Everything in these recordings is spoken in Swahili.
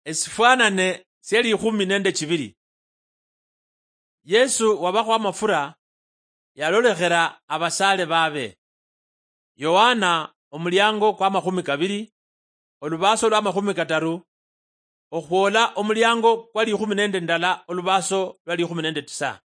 Esifanane syeli 12. Yesu wabakho amafura yalolekhela abasale babe. Yohana omulyango kwa 12 olubaso lwa 13 okhwola omulyango kwa 12 olubaso lwa 19.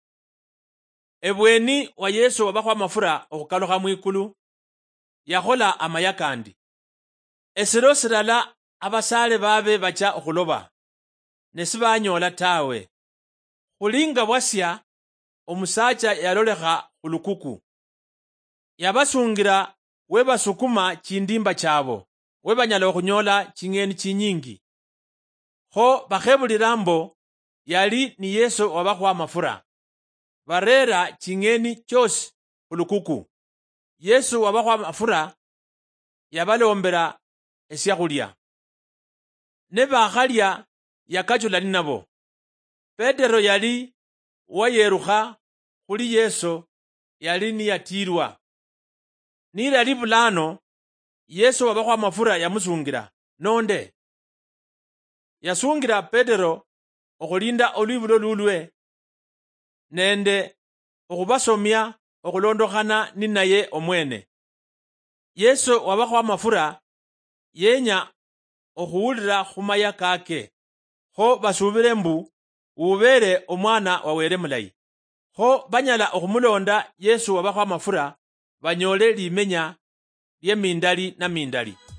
Ebweni wa Yesu wabakho amafura okhukalukha mwikulu yakhola amaya kandi. Esilo silala abasale babe bacha okhuloba ne sibanyola tawe. Khulinga bwasya omusacha yalolekha khulukuku. Yabasungira webasukuma chindimba chabo webanyala okhunyola chingeni chinyingi. Kho bakhebulila mbo yali ni Yesu wabakho amafura. Barera chingeni chosi khulukuku. Yesu wabakho amafura yabalombela esyakhulya. Ne bakhalya yakachula ni nabo. Petero yali wayerukha khuli Yesu yali niyatilwa. Nilali bulano Yesu wabakho amafura yamusungira nonde. Yasungira Petero okhulinda olwibulo lulwe nende okhubasomya okhulondokhana ni naye omwene. Yesu wabakho amafura yenya okhuwulila khumaya kake. Kho basubile mbu ubele omwana wawele mulayi. Kho banyala okhumulonda Yesu wabakho amafura banyole limenya lye mindali na mindali.